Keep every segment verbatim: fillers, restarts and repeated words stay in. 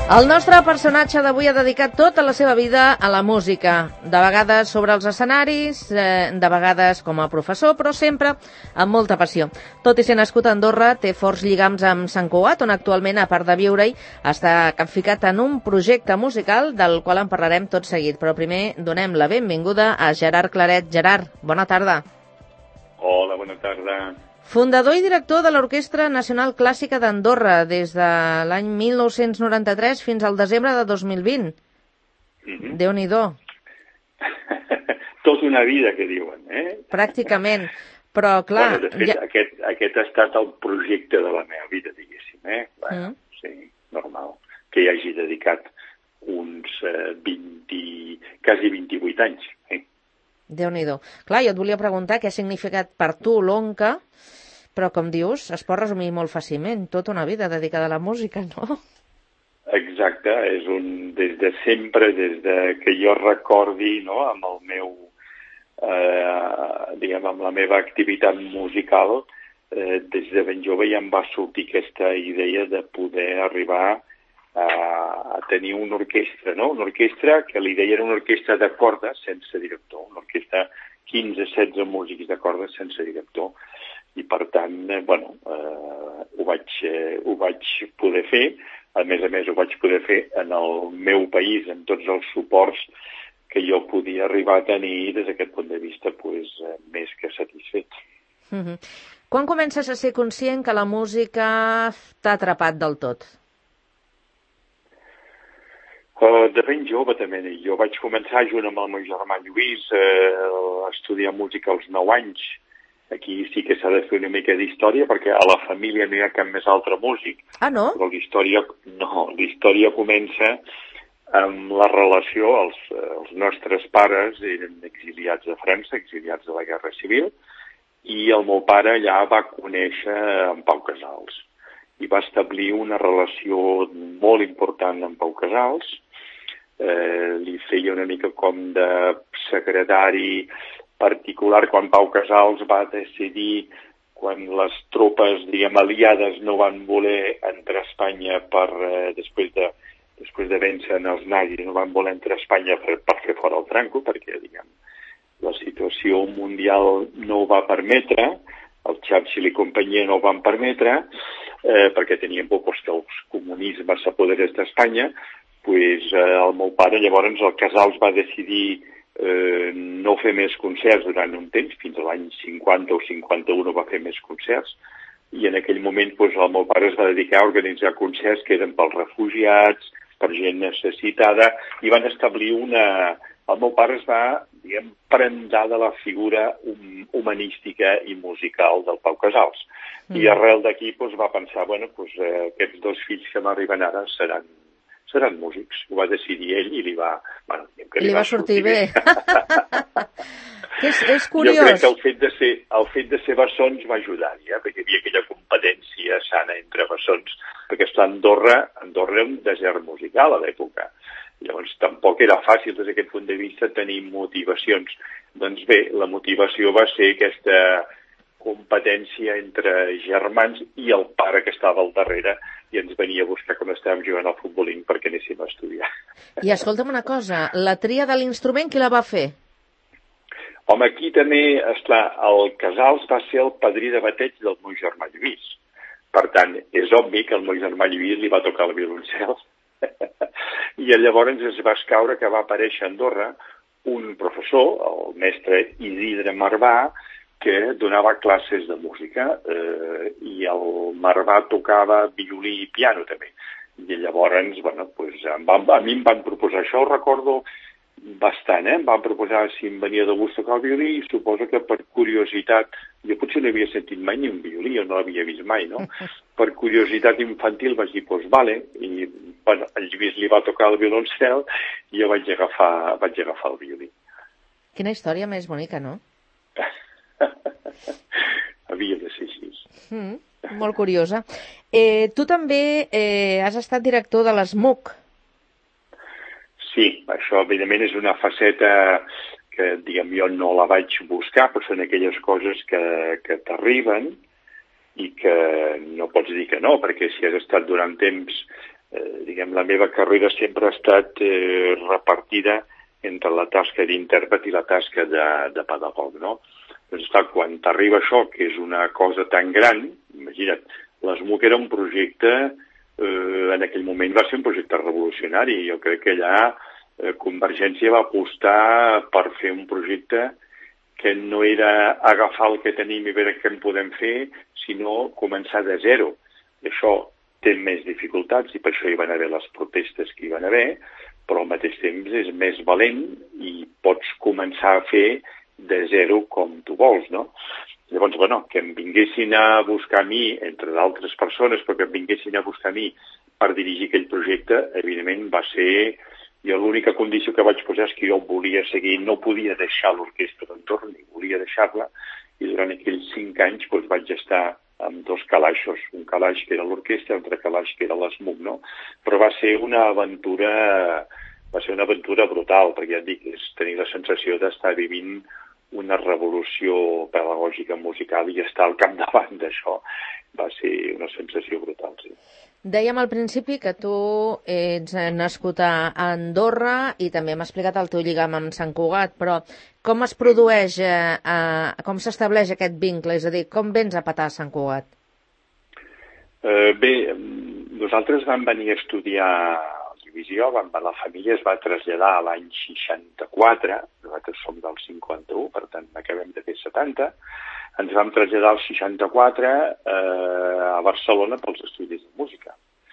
El nostre personatge d'avui ha dedicat tota la seva vida a la música, de vegades sobre els escenaris, eh, de vegades com a professor, però sempre amb molta passió. Tot i ser nascut a Andorra, té forts lligams amb Sant Cugat, on actualment, a part de viure-hi, està capficat en un projecte musical del qual en parlarem tot seguit. Però primer donem la benvinguda a Gerard Claret. Gerard, bona tarda. Hola, bona tarda. Fundador i director de l'Orquestra Nacional Clàssica d'Andorra des de l'any mil nou-cents noranta-tres fins al desembre de dos mil vint. Mm-hmm. Déu-n'hi-do. Tota una vida, que diuen, eh? Pràcticament. Però, clar... Bueno, de fet, ja... aquest, aquest ha estat el projecte de la meva vida, diguéssim, eh? Bueno, mm. Sí, normal. Que hi hagi dedicat uns eh, vint, quasi vint-i-vuit anys, eh? Déu-n'hi-do. Clar, jo et volia preguntar què ha significat per tu l'Onca, però, com dius, es pot resumir molt fàcilment. Tota una vida dedicada a la música, no? Exacte. És un... Des de sempre, des de que jo recordi, no?, amb el meu... Eh, diguem, amb la meva activitat musical, eh, des de ben jove ja em va sortir aquesta idea de poder arribar a, a tenir una orquestra, no? Una orquestra que l'idea era una orquestra de cordes sense director, una orquestra quinze setze músics de cordes sense director. I, per tant, eh, bueno, eh, ho, vaig, eh, ho vaig poder fer. A més a més, ho vaig poder fer en el meu país, amb tots els suports que jo podia arribar a tenir des d'aquest punt de vista, pues, eh, més que satisfet. Mm-hmm. Quan comences a ser conscient que la música t'ha atrapat del tot? Uh, de ben jove, també. Jo vaig començar, junt amb el meu germà Lluís, eh, a estudiar música als nou anys. Aquí sí que s'ha de fer una mica d'història, perquè a la família no hi ha cap més altre músic. Ah, no? Però l'història, no, l'història comença amb la relació. Els, els nostres pares eren exiliats a França, exiliats de la Guerra Civil, i el meu pare allà va conèixer en Pau Casals. I va establir una relació molt important amb Pau Casals. Eh, li feia una mica com de secretari particular quan Pau Casals va decidir, quan les tropes, diguem, aliades no van voler entrar a Espanya per, eh, després de, després de vèncer en els nazis, no van voler entrar a Espanya per, per fer fora el Franco, perquè, diguem, la situació mundial no ho va permetre, el Churchill i companyia no ho van permetre, eh, perquè tenien por pues, que els comunismes s'apoderés d'Espanya, pues, eh, el meu pare, llavors, el Casals va decidir Eh, no fer més concerts durant un temps, fins a l'any cinquanta o cinquanta-u no va fer més concerts, i en aquell moment doncs, el meu pare es va dedicar a organitzar concerts que eren pels refugiats, per gent necessitada, i van establir una... El meu pare es va, diguem, prendar de la figura humanística i musical del Pau Casals. Mm. I arrel d'aquí doncs, va pensar, bueno, doncs, eh, aquests dos fills que m'arriben ara seran seran músics. Ho va decidir ell i li va... Bueno, que li, li va, va sortir, sortir bé. bé. és, és curiós. Jo crec que el fet de ser, el fet de ser bessons va ajudar-hi, eh? Perquè hi havia aquella competència sana entre bessons, perquè estar a Andorra, Andorra era un desert musical a l'època. Llavors tampoc era fàcil des d'aquest punt de vista tenir motivacions. Doncs bé, la motivació va ser aquesta competència entre germans i el pare que estava al darrere i ens venia a buscar quan estàvem jugant al futbolín perquè anéssim a estudiar. I escolta'm una cosa, la tria de l'instrument qui la va fer? Home, aquí també, esclar, el Casals va ser el padrí de bateig del meu germà Lluís. Per tant, és obvi que el meu germà Lluís li va tocar el violoncel. I llavors es va escaure que va aparèixer a Andorra un professor, el mestre Isidre Marvà, que donava classes de música, eh, i el Marvà tocava violí i piano també. I llavors, bueno, pues, em van, a mi em van proposar això, ho recordo bastant, eh? Em van proposar si em venia de gust tocar el violí i suposo que per curiositat, jo potser no havia sentit mai ni un violí, o no l'havia vist mai, no? Per curiositat infantil vaig dir, doncs pues, vale, i bueno, el Lluís li va tocar el violoncel i jo vaig agafar, vaig agafar el violí. Quina història més bonica, no? Havia de ser així. Mm, molt curiosa. Eh, tu també eh, has estat director de l'ESMUC. Sí, això evidentment és una faceta que, diguem, jo no la vaig buscar, però són aquelles coses que, que t'arriben i que no pots dir que no, perquè si has estat durant temps eh, diguem, la meva carrera sempre ha estat eh, repartida entre la tasca d'intèrpret i la tasca de, de pedagog, no? Doncs clar, quan t'arriba això, que és una cosa tan gran, imagina't, l'ESMUC era un projecte, eh, en aquell moment va ser un projecte revolucionari. Jo crec que allà eh, Convergència va apostar per fer un projecte que no era agafar el que tenim i veure què en podem fer, sinó començar de zero. I això té més dificultats i per això hi van haver les protestes que hi van haver, però al mateix temps és més valent i pots començar a fer de zero com tu vols, no? Llavors, bueno, que em vinguessin a buscar a mi, entre d'altres persones, però que em vinguessin a buscar a mi per dirigir aquell projecte, evidentment va ser... Jo l'única condició que vaig posar és que jo volia seguir, no podia deixar l'orquestra d'entorn, ni volia deixar-la, i durant aquells cinc anys doncs, vaig estar amb dos calaixos, un calaix que era l'orquestra, un altre calaix que era l'ESMUC, no? Però va ser una aventura, va ser una aventura brutal, perquè ja et dic, és tenir la sensació d'estar vivint una revolució pedagògica musical i estar al capdavant d'això. Va ser una sensació brutal, sí. Dèiem al principi que tu ets nascut a Andorra i també m'ha explicat el teu lligam amb Sant Cugat, però com es produeix, eh, com s'estableix aquest vincle? És a dir, com vens a petar a Sant Cugat? Eh, bé, nosaltres vam venir a estudiar divisió, vam, la família es va traslladar a l'any seixanta-quatre, nosaltres som del cinquanta-u, per tant acabem de fer setanta, ens vam traslladar al seixanta-quatre eh, a Barcelona pels estudis de música.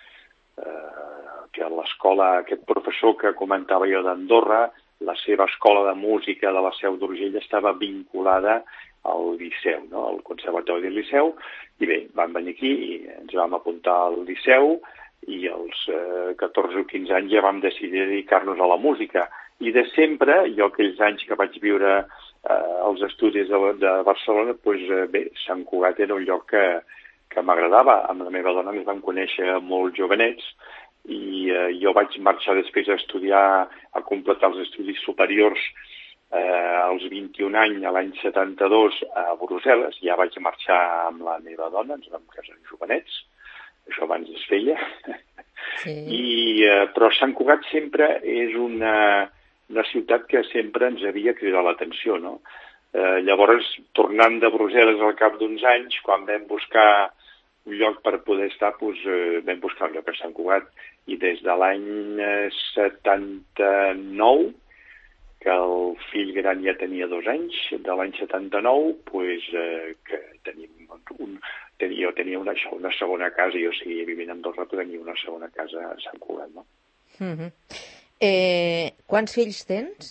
Eh, que l'escola, aquest professor que comentava jo d'Andorra, la seva escola de música de la Seu d'Urgell estava vinculada al Liceu, no? Al Conservatori del Liceu, i bé, vam venir aquí i ens vam apuntar al Liceu i als eh, catorze o quinze anys ja vam decidir dedicar-nos a la música. I de sempre, jo aquells anys que vaig viure eh, als estudis de, de Barcelona, doncs, eh, bé, Sant Cugat era un lloc que, que m'agradava. Amb la meva dona ens vam conèixer molt jovenets i eh, jo vaig marxar després a estudiar, a completar els estudis superiors eh, als vint-i-un anys, a l'any setanta-dos, a Brussel·les. Ja vaig marxar amb la meva dona, ens vam casar jovenets, això abans es feia. Sí. I, eh, però Sant Cugat sempre és una... una ciutat que sempre ens havia cridat l'atenció, no? Eh, llavors, tornant de Brussel·les al cap d'uns anys, quan vam buscar un lloc per poder estar, doncs, eh, vam buscar un lloc a Sant Cugat. I des de l'any setanta-nou, que el fill gran ja tenia dos anys, de l'any setanta-nou, doncs, eh, que tenim un, tenia, jo tenia una, una segona casa, jo seguia vivint a Andorra, però tenia una segona casa a Sant Cugat, no? Mm-hmm. Eh, quants fills tens?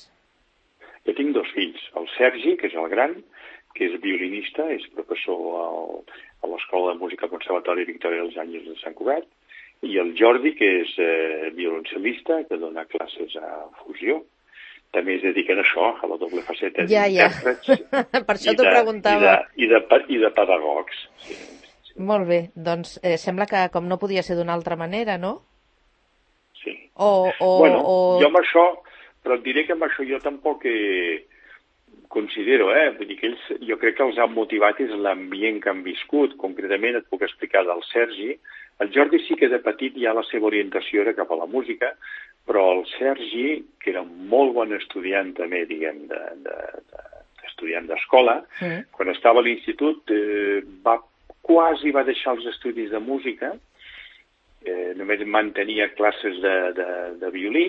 Jo tinc dos fills. El Sergi, que és el gran, que és violinista, és professor al, a l'Escola de Música Conservatori Victòria dels Àngels de Sant Cugat, i el Jordi, que és eh, violoncel·lista, que dona classes a fusió. També es dediquen a això, a la doble faceta ja, d'intèrprets. Ja. Per això t'ho preguntava. I de, i, de, I de pedagogs. Sí, sí. Molt bé. Doncs eh, sembla que com no podia ser d'una altra manera, no? Sí. O, o, bueno, o... jo amb això, però et diré que amb això jo tampoc eh, considero, eh? Vull dir que ells, jo crec que els ha motivat és l'ambient que han viscut. Concretament et puc explicar del Sergi. El Jordi sí que de petit ja la seva orientació era cap a la música, però el Sergi, que era un molt bon estudiant també, diguem, de, de, de, estudiant d'escola, mm. quan estava a l'institut eh, va quasi va deixar els estudis de música. Eh, només mantenia classes de, de, de violí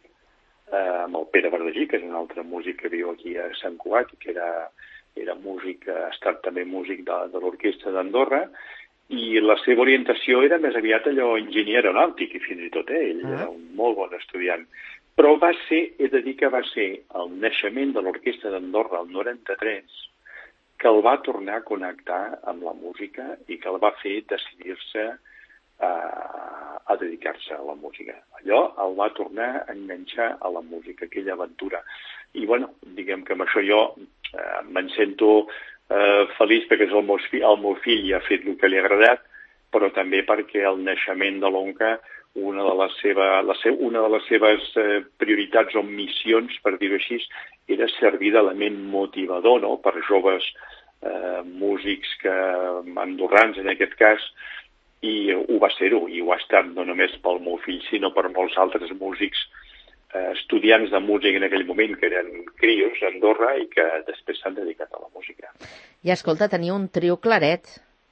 eh, amb el Pere Verdagí, que és un altre músic que viu aquí a Sant Cugat, que era, era músic, ha estat també músic de, de l'orquestra d'Andorra, i la seva orientació era més aviat allò enginyer aeronàutic, i fins i tot eh, ell ah. era un molt bon estudiant. Però va ser, he de dir que va ser el naixement de l'orquestra d'Andorra el noranta-tres que el va tornar a connectar amb la música i que el va fer decidir-se A, a dedicar-se a la música. Allò el va tornar a enganxar a la música, aquella aventura. I, bueno, diguem que amb això jo eh, me'n sento eh, feliç perquè és el meu, fill, el meu fill i ha fet el que li ha agradat, però també perquè el naixement de l'Onca, una de les, seva, la se, una de les seves eh, prioritats o missions, per dir-ho així, era servir d'element motivador, no?, per joves eh, músics que, andorrans en aquest cas, i ho va ser-ho, i ho ha estat no només pel meu fill, sinó per molts altres músics, eh, estudiants de música en aquell moment, que eren crios a Andorra i que després s'han dedicat a la música. I escolta, tenia un trio claret.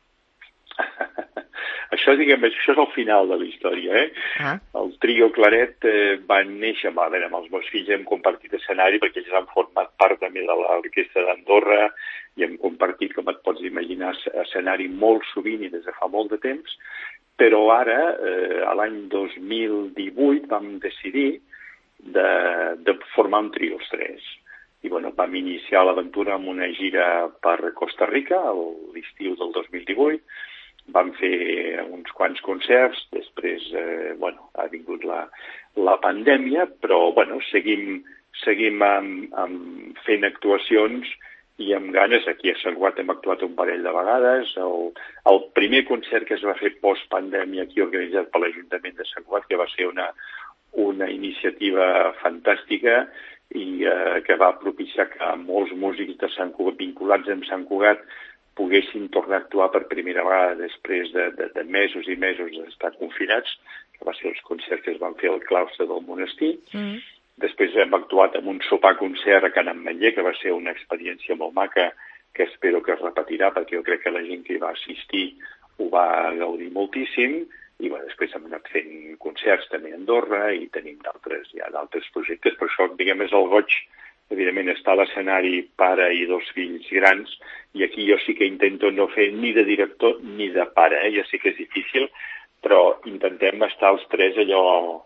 Això, diguem, això és el final de la història, eh? Ah. El trio claret eh, va néixer, a veure, amb els meus fills hem compartit escenari perquè ells han format part també de l'orquestra d'Andorra i hem compartit, com et pots imaginar, escenari molt sovint i des de fa molt de temps, però ara, eh, a l'any dos mil divuit, vam decidir de, de formar un trio els tres. I bueno, vam iniciar l'aventura amb una gira per Costa Rica, l'estiu del dos mil divuit, vam fer uns quants concerts, després, eh, bueno, ha vingut la, la pandèmia, però, bueno, seguim, seguim amb, amb fent actuacions i amb ganes. Aquí a Sant Cugat hem actuat un parell de vegades. El, el primer concert que es va fer post-pandèmia aquí organitzat per l'Ajuntament de Sant Cugat, que va ser una, una iniciativa fantàstica i eh, que va propiciar que molts músics de Sant Cugat, vinculats amb Sant Cugat, poguessin tornar a actuar per primera vegada després de, de, de mesos i mesos d'estar confinats, que va ser els concerts que es van fer al claustre del monestir. Mm. Després hem actuat en un sopar-concert a Can Ametller, que va ser una experiència molt maca, que espero que es repetirà, perquè jo crec que la gent que hi va assistir ho va gaudir moltíssim. I bueno, després hem anat fent concerts també a Andorra i tenim d'altres, ja d'altres projectes. Per això, diguem, és el goig, evidentment, està a l'escenari pare i dos fills grans, i aquí jo sí que intento no fer ni de director ni de pare, eh? Ja sé que és difícil, però intentem estar els tres allò...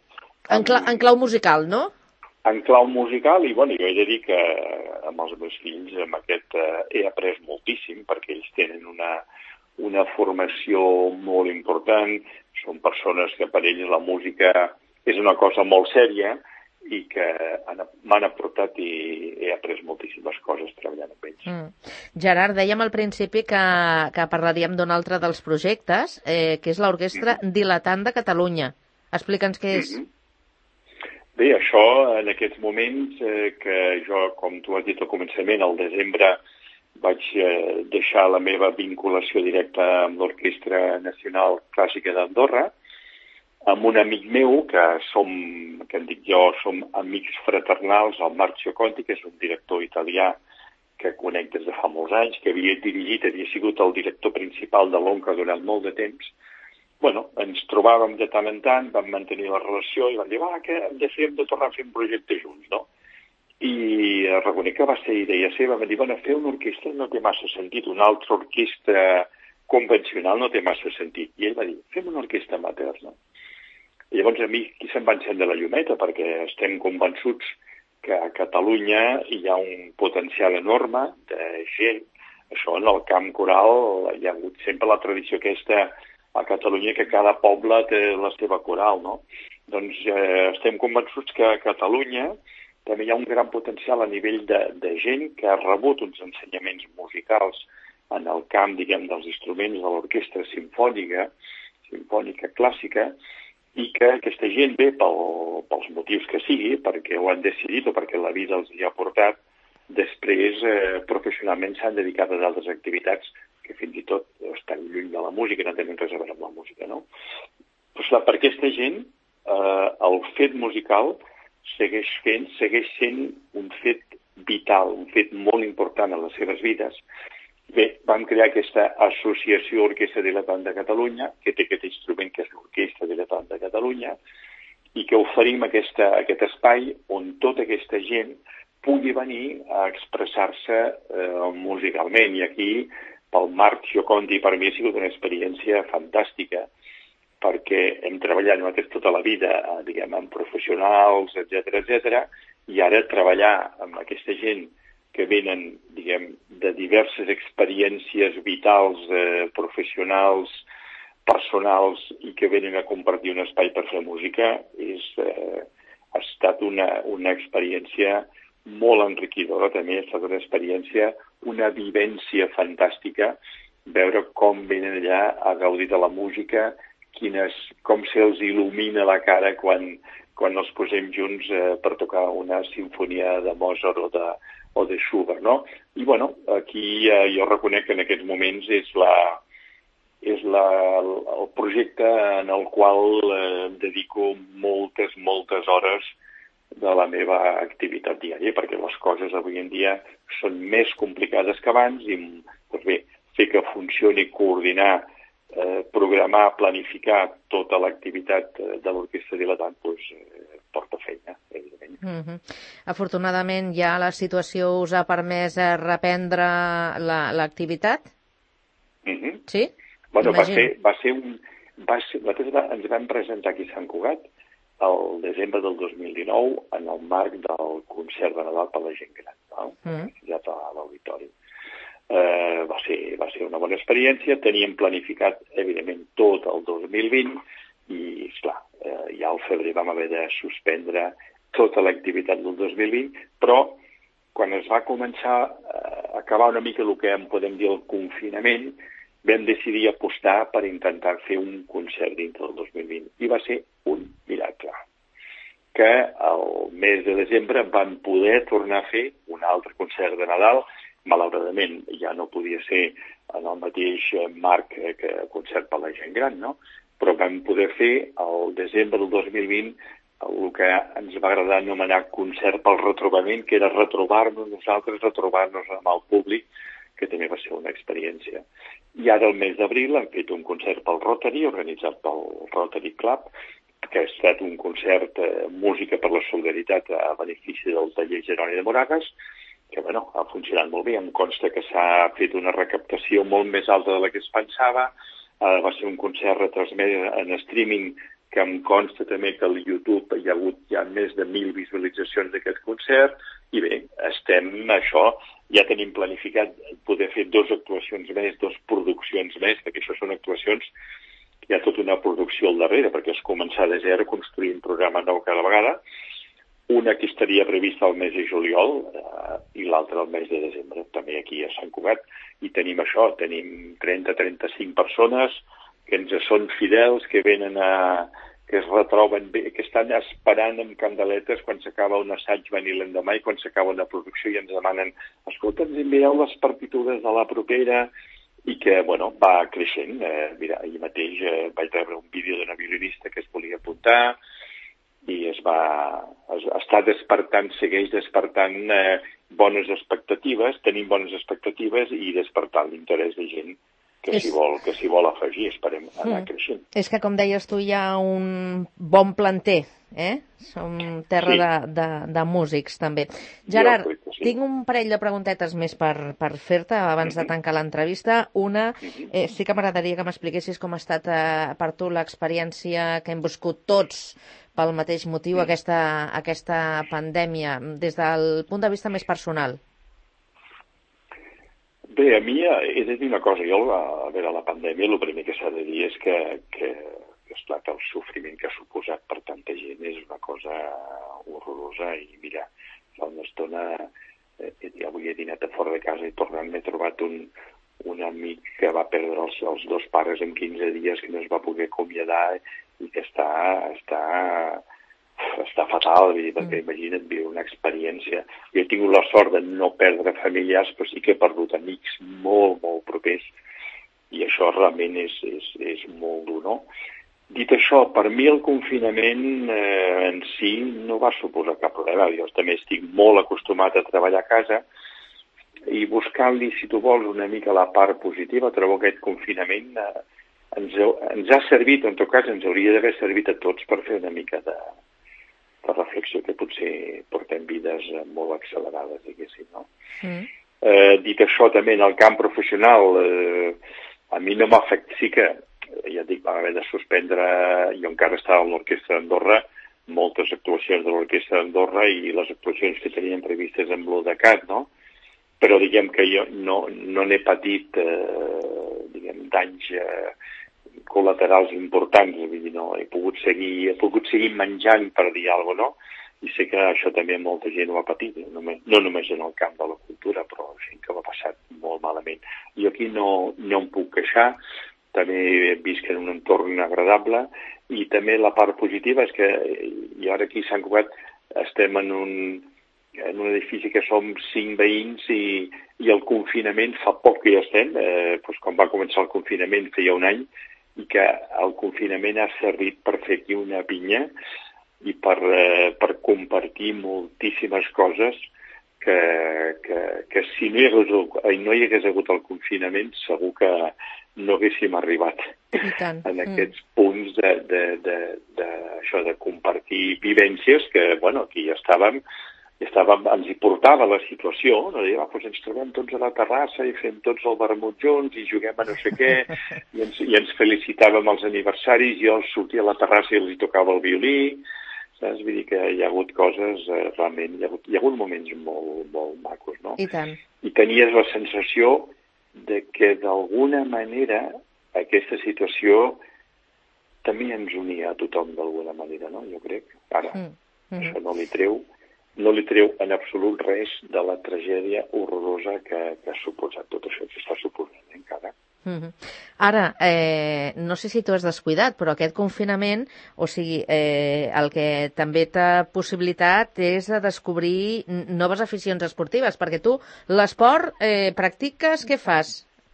En, cla en clau musical, no? En clau musical, i bueno, jo he de dir que amb els meus fills amb aquest eh, he après moltíssim, perquè ells tenen una, una formació molt important, són persones que per ells la música és una cosa molt sèria, i que m'han aportat i he après moltíssimes coses treballant amb ells. Mm. Gerard, dèiem al principi que, que parlaríem d'un altre dels projectes, eh, que és l'Orquestra mm-hmm. Dilatant de Catalunya. Explica'ns què és. Mm-hmm. Bé, això en aquests moments eh, que jo, com tu has dit al començament, al desembre vaig eh, deixar la meva vinculació directa amb l'Orquestra Nacional Clàssica d'Andorra, amb un amic meu, que som, que en dic jo, som amics fraternals, el Marcio Conti, que és un director italià que conec des de fa molts anys, que havia dirigit, havia sigut el director principal de l'Onca durant molt de temps. Bueno, ens trobàvem de tant en tant, vam mantenir la relació i vam dir, va, que hem de, fer, hem de tornar a fer un projecte junts, no? I reconec que va ser idea seva, vam dir, bueno, fer una orquestra no té massa sentit, una altra orquestra convencional no té massa sentit. I ell va dir, fem una orquestra amateur, no? I llavors a mi aquí se'm va encendre la llumeta, perquè estem convençuts que a Catalunya hi ha un potencial enorme de gent. Això en el camp coral hi ha hagut sempre la tradició aquesta a Catalunya que cada poble té la seva coral, no? Doncs eh, estem convençuts que a Catalunya també hi ha un gran potencial a nivell de, de gent que ha rebut uns ensenyaments musicals en el camp, diguem, dels instruments de l'orquestra simfònica, simfònica clàssica, i que aquesta gent ve pel, pels motius que sigui, perquè ho han decidit o perquè la vida els hi ha portat, després eh, professionalment s'han dedicat a d'altres activitats que fins i tot estan lluny de la música, no tenen res a veure amb la música, no? Pues, per aquesta gent, eh, el fet musical segueix fent, segueix sent un fet vital, un fet molt important en les seves vides. Bé, vam crear aquesta associació Orquestra Dilatant de Catalunya, que té aquest instrument que és l'Orquestra Dilatant de Catalunya, i que oferim aquesta, aquest espai on tota aquesta gent pugui venir a expressar-se eh, musicalment. I aquí, pel Marcio Conti, per mi ha sigut una experiència fantàstica, perquè hem treballat nosaltres tota la vida, eh, diguem, amb professionals, etcètera, etcètera, i ara treballar amb aquesta gent que venen, diguem, de diverses experiències vitals, eh, professionals, personals, i que venen a compartir un espai per fer música, és, eh, ha estat una, una experiència molt enriquidora, també ha estat una experiència, una vivència fantàstica, veure com venen allà a gaudir de la música, quines, com se'ls il·lumina la cara quan, quan els posem junts eh, per tocar una sinfonia de Mozart o de o de Schubert, no? I, bueno, aquí eh, jo reconec que en aquests moments és la, és la la, el projecte en el qual eh, dedico moltes, moltes hores de la meva activitat diària, perquè les coses avui en dia són més complicades que abans i, doncs bé, fer que funcioni, coordinar, eh, programar, planificar tota l'activitat de l'Orquestra Diletant, doncs, eh, porta feina, evidentment. Mm-hmm. Afortunadament ja la situació us ha permès reprendre l'activitat? Mm-hmm. Sí? Bueno, va ser, va ser un... Va ser, nosaltres ens vam presentar aquí a Sant Cugat el desembre del dos mil dinou en el marc del concert de Nadal per la gent gran, no? Mm. Ja a l'auditori. Eh, va, ser, va ser una bona experiència, teníem planificat, evidentment, tot el dos mil vint i, esclar, eh, ja al febrer vam haver de suspendre tota l'activitat del dos mil vint, però quan es va començar a acabar una mica el que en podem dir el confinament, vam decidir apostar per intentar fer un concert dintre del dos mil vint. I va ser un miracle, que el mes de desembre vam poder tornar a fer un altre concert de Nadal. Malauradament ja no podia ser en el mateix marc que concert per la gent gran, no? Però vam poder fer el desembre del dos mil vint el que ens va agradar anomenar concert pel retrobament, que era retrobar-nos nosaltres, retrobar-nos amb el públic, que també va ser una experiència. I ara, el mes d'abril, hem fet un concert pel Rotary, organitzat pel Rotary Club, que ha estat un concert eh, música per la solidaritat a benefici del taller Jeroni de Moragas, que bueno, ha funcionat molt bé. Em consta que s'ha fet una recaptació molt més alta de la que es pensava. Eh, va ser un concert retransmès en streaming, que em consta també que al YouTube hi ha hagut ja més de mil visualitzacions d'aquest concert. I bé, estem això, ja tenim planificat poder fer dues actuacions més, dues produccions més, perquè això són actuacions, hi ha tota una producció al darrere, perquè és començar de zero, construir un programa nou cada vegada. Una que estaria prevista al mes de juliol eh, i l'altra al mes de desembre, també aquí a Sant Cugat. I tenim això, tenim trenta a trenta-cinc persones que ens són fidels, que venen a... que es retroben bé, que estan esperant amb candeletes quan s'acaba un assaig venir l'endemà i quan s'acaba una producció i ens demanen, escolta, ens envieu les partitures de la propera, i que, bueno, va creixent. Eh, mira, ahir mateix eh, vaig rebre un vídeo d'una violinista que es volia apuntar i es va... Es, està despertant, segueix despertant eh, bones expectatives, tenim bones expectatives i despertant l'interès de gent que s'hi vol, que s'hi vol afegir, esperem anar mm. creixent. És que, com deies tu, hi ha un bon planter, eh? Som terra sí. de, de, de músics, també. Gerard, jo, sí. tinc un parell de preguntetes més per, per fer-te abans mm-hmm. de tancar l'entrevista. Una, eh, sí que m'agradaria que m'expliquessis com ha estat eh, per tu l'experiència que hem viscut tots pel mateix motiu, mm. aquesta, aquesta pandèmia, des del punt de vista més personal. Bé, a mi he de dir una cosa. Jo, a veure, la pandèmia, el primer que s'ha de dir és que, que, esclar, que el sofriment que ha suposat per tanta gent és una cosa horrorosa. I mira, fa una estona, eh, avui he dinat a fora de casa i tornant m'he trobat un, un amic que va perdre els, els dos pares en quinze dies, que no es va poder acomiadar i que està... està està fatal, perquè imagina't viure una experiència. Jo he tingut la sort de no perdre familiars, però sí que he perdut amics molt, molt propers, i això realment és, és, és molt dur, no? Dit això, per mi el confinament eh, en si no va suposar cap problema. Jo també estic molt acostumat a treballar a casa i buscant-li, si tu vols, una mica la part positiva, trobo que aquest confinament eh, ens, ens ha servit, en tot cas ens hauria d'haver servit a tots per fer una mica de la reflexió, que potser portem vides molt accelerades, diguéssim, no? Mm. Eh, dit això, també en el camp professional, eh, a mi no m'ha afectat, sí que, ja dic, vam haver de suspendre, jo encara estava a l'Orquestra d'Andorra, moltes actuacions de l'Orquestra d'Andorra i les actuacions que tenien previstes amb l'Odecat, no? Però diguem que jo no, no n'he patit, eh, diguem, danys eh, col·laterals importants, vull dir, no, he pogut seguir, he pogut seguir menjant, per dir alguna cosa, no? I sé que això també molta gent ho ha patit, no només, no només en el camp de la cultura, però gent que ho ha passat molt malament. Jo aquí no, no em puc queixar, també visc en un entorn agradable, i també la part positiva és que jo ara aquí a Sant Cugat estem en un, en un edifici que som cinc veïns i, i el confinament fa poc que hi estem, eh, doncs quan va començar el confinament feia un any, i que el confinament ha servit per fer aquí una pinya i per, eh, per compartir moltíssimes coses que, que, que si no hi, hagués, no hi hagués hagut el confinament segur que no haguéssim arribat en aquests mm. punts de, de, de, de, això, de compartir vivències que, bueno, aquí ja estàvem, ja estàvem, ens hi portava la situació, no? Dir, ah, doncs ens trobem tots a la terrassa i fem tots el vermut junts i juguem a no sé què, i ens, i ens felicitàvem els aniversaris, jo sortia a la terrassa i els hi tocava el violí, saps? Vull dir que hi ha hagut coses, eh, realment, hi ha hagut, hi ha hagut moments molt, molt macos, no? I tant. I tenies la sensació de que d'alguna manera aquesta situació també ens unia a tothom d'alguna manera, no? Jo crec. Ara, mm. Mm-hmm. això no li treu, no li treu en absolut res de la tragèdia horrorosa que, que ha suposat tot això, que està suposant encara. Mm-hmm. Ara, eh, no sé si tu has descuidat, però aquest confinament, o sigui, eh, el que també t'ha possibilitat és de descobrir noves aficions esportives, perquè tu l'esport eh, practiques, què fas?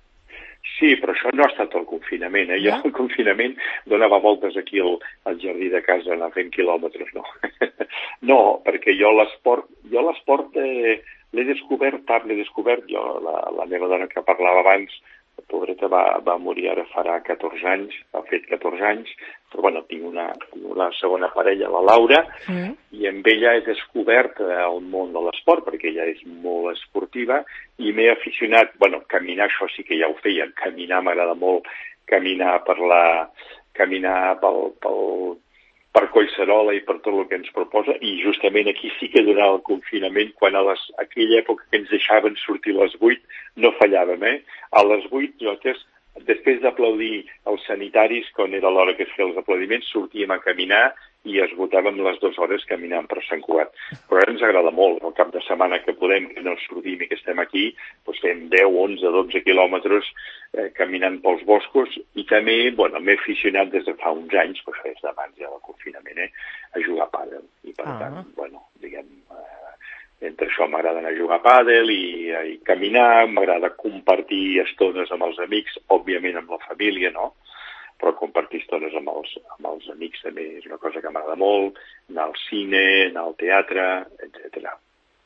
Sí, però això no ha estat el confinament. Eh? Jo el confinament donava voltes aquí al, al jardí de casa anar fent quilòmetres, no. No, perquè jo l'esport, jo l'esport eh, l'he descobert tard, l'he descobert jo, la, la meva dona que parlava abans, la pobreta va, va morir ara farà catorze anys, ha fet catorze anys, però bueno, tinc una, una segona parella, la Laura, mm. i amb ella he descobert el món de l'esport, perquè ella és molt esportiva, i m'he aficionat, bueno, caminar, això sí que ja ho feia, caminar m'agrada molt, caminar per la, caminar pel, pel, per Collserola i per tot el que ens proposa, i justament aquí sí que durant el confinament, quan a les, aquella època que ens deixaven sortir a les vuit, no fallàvem, eh? A les vuit, nosaltres, després d'aplaudir els sanitaris, quan era l'hora que es feia els aplaudiments, sortíem a caminar i esgotàvem les dues hores caminant per Sant Cugat. Però ara ens agrada molt, el cap de setmana que podem, que no sortim i que estem aquí, doncs fem deu, onze, dotze quilòmetres eh, caminant pels boscos, i també, bueno, m'he aficionat des de fa uns anys, doncs des d'abans ja del confinament, eh, a jugar a pàdel. I per ah. tant, bueno, diguem, eh, entre això m'agrada anar a jugar a pàdel i, i caminar, m'agrada compartir estones amb els amics, òbviament amb la família, no? Però compartir estones amb els, amb els amics també és una cosa que m'agrada molt, anar al cine, anar al teatre, etcètera.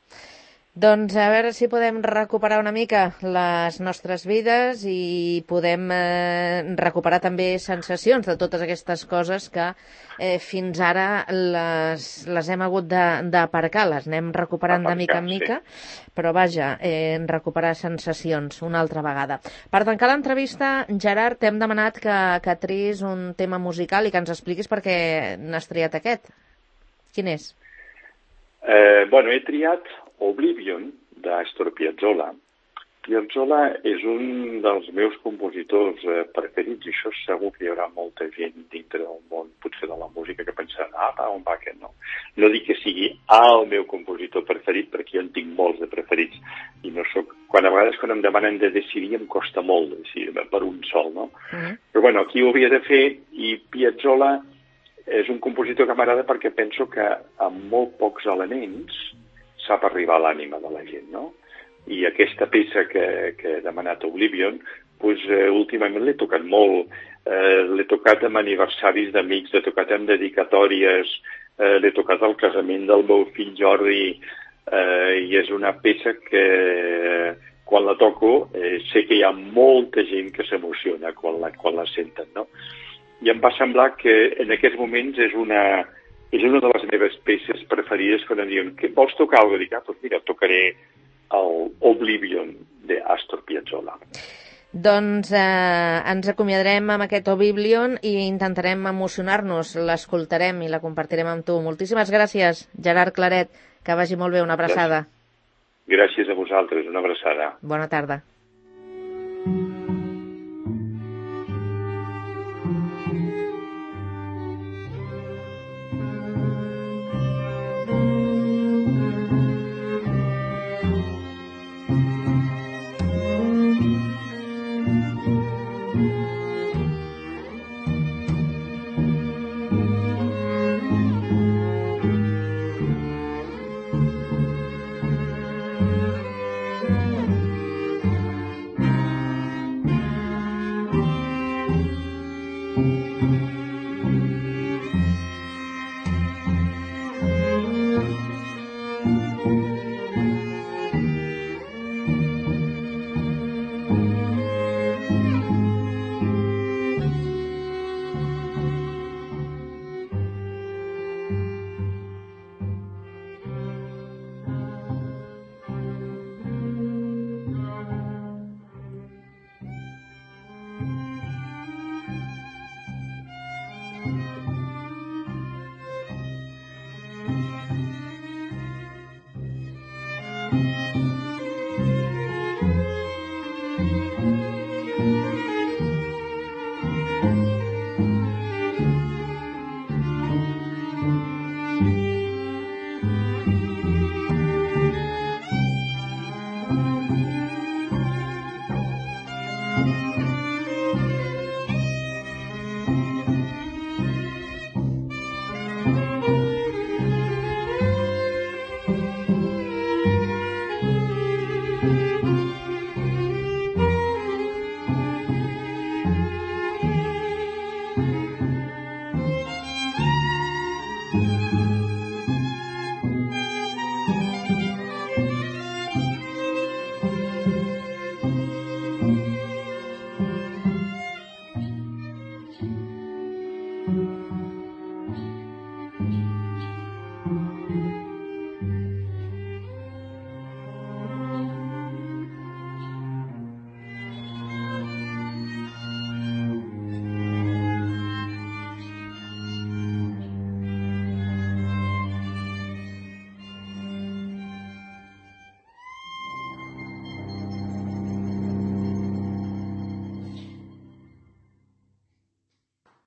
Doncs a veure si podem recuperar una mica les nostres vides i podem eh, recuperar també sensacions de totes aquestes coses que eh, fins ara les, les hem hagut d'aparcar, les anem recuperant aparcar, de mica en mica, sí. Però vaja, eh, recuperar sensacions una altra vegada. Per tancar l'entrevista, Gerard, t'hem demanat que, que triïs un tema musical i que ens expliquis per què n'has triat aquest. Quin és? Eh, bueno, he triat Oblivion, d'Astor Piazzolla. Piazzolla és un dels meus compositors eh, preferits, i això segur que hi haurà molta gent dintre del món, potser de la música, que pensaran, ah, on va aquest, no? No dic que sigui el meu compositor preferit, perquè jo en tinc molts de preferits, i no soc... Quan a vegades quan em demanen de decidir em costa molt decidir per un sol, no? Uh-huh. Però bueno, aquí ho havia de fer, i Piazzolla és un compositor que m'agrada perquè penso que amb molt pocs elements sap arribar a l'ànima de la gent, no? I aquesta peça que, que he demanat, Oblivion, doncs, eh, últimament l'he tocat molt. Eh, l'he tocat amb aniversaris d'amics, l'he tocat amb dedicatòries, eh, l'he tocat al casament del meu fill Jordi, eh, i és una peça que, quan la toco, eh, sé que hi ha molta gent que s'emociona quan la, quan la senten, no? I em va semblar que en aquests moments és una... és una de les meves peces preferides quan em diuen, que vols tocar alguna cosa? Dic, ah, doncs mira, tocaré el Oblivion d'Astor Piazzolla. Doncs eh, ens acomiadarem amb aquest Oblivion i intentarem emocionar-nos, l'escoltarem i la compartirem amb tu. Moltíssimes gràcies, Gerard Claret, que vagi molt bé, una abraçada. Gràcies, gràcies a vosaltres, una abraçada. Bona tarda.